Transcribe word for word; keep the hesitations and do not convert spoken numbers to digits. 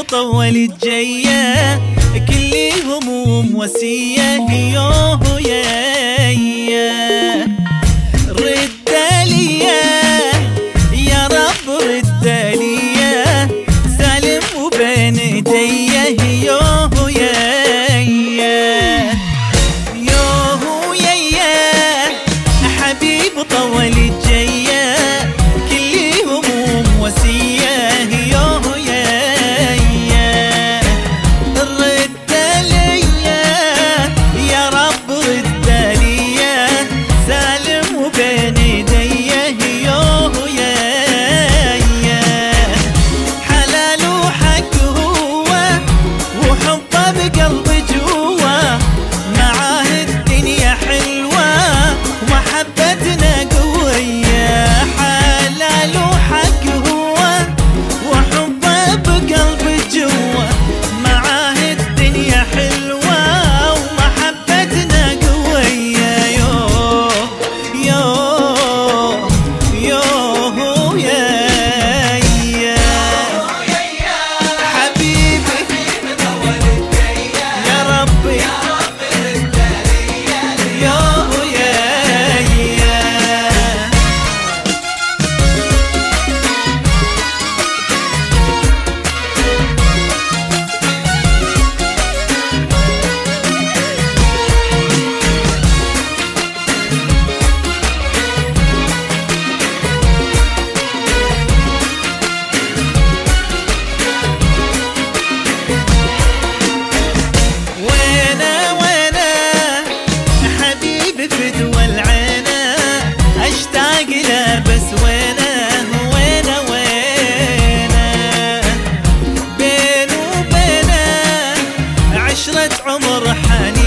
طول الجية كل هموم وسية يوه يا رد ليا يا رب رد ليا سالم وبين ايديه يوه يا يوه يا حبيب طول الجية كل هموم وسية يوه يا رد ليا يا رب رد ليا سالم وبين ايديه يوه يا حلال وحق هو وحبه بقلبي جوا معاه الدنيا حلوة ومحبتنا قوية حلال وحق هو وحبه بقلبي جوا معاه الدنيا حلوة ومحبتنا قوية يوه يوه يوه يا حبيبي يا ربي يوه يا وينه وينه حبيبي فدوى العينه اشتاق له بس وينه وينه وينه بينه وبينه عشرة عمر حنين